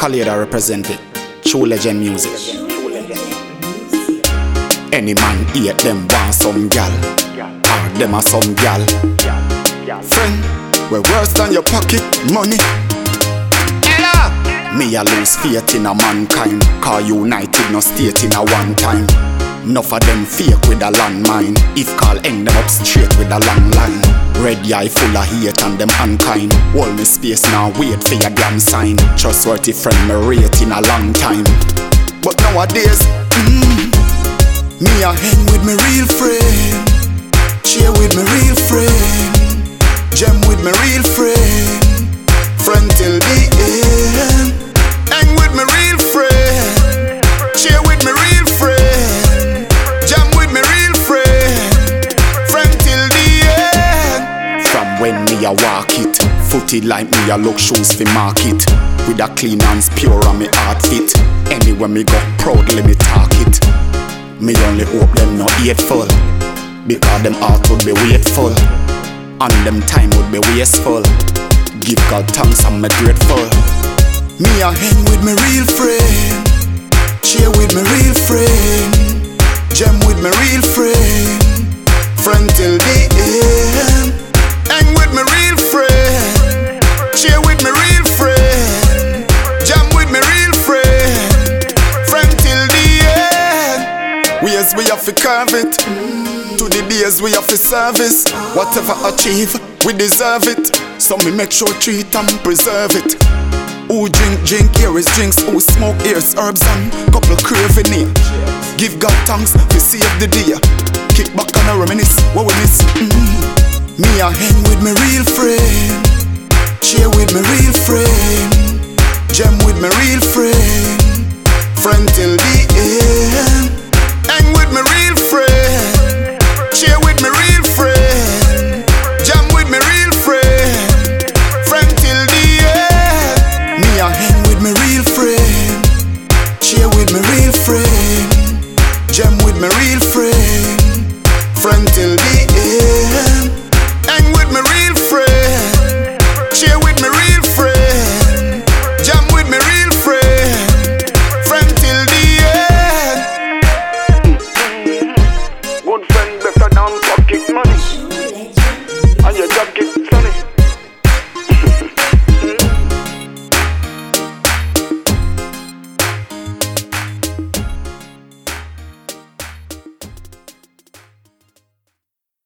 Kaleda represent it. True legend music. Any man hate them want some gal, or them are some gal. Friend, we're worse than your pocket money. Ella! Me a lose faith in a mankind, cause united no state in a one time. Enough of them fake with a landmine. If call end them up straight with a long line. Red eye full of hate and them unkind. Hold me space now, wait for your damn sign. Trustworthy friend me rate in a long time. But nowadays, me a hang with me real friend, share with me real friend, jam with me real friend, friend till the end. Hang with me real friend, share with me real friend, jam with me real friend, friend till the end. From when me a walk it, footy like me a look shoes fi market. With a clean hands pure and me heart fit. Anywhere me go proudly me talk it. Me only hope them not hateful, because them heart would be waitful, and them time would be wasteful. Give God thanks and me grateful. Me a hang with me real friend, share with me real friend, jam with me real friend, friend till the end. Hang with me real friend, share with me real friend, jam with me real friend, friend till the end. Ways we have to carve it, to the days we have to service. Whatever achieve, we deserve it. So me make sure treat and preserve it. Who drink, here is drinks. Who smoke, here's herbs and couple craving here. Give God thanks, we save the day. Kick back and a reminisce, what we miss. Me a hang with me real friend, share with me real friend, jam with me real friend, friend till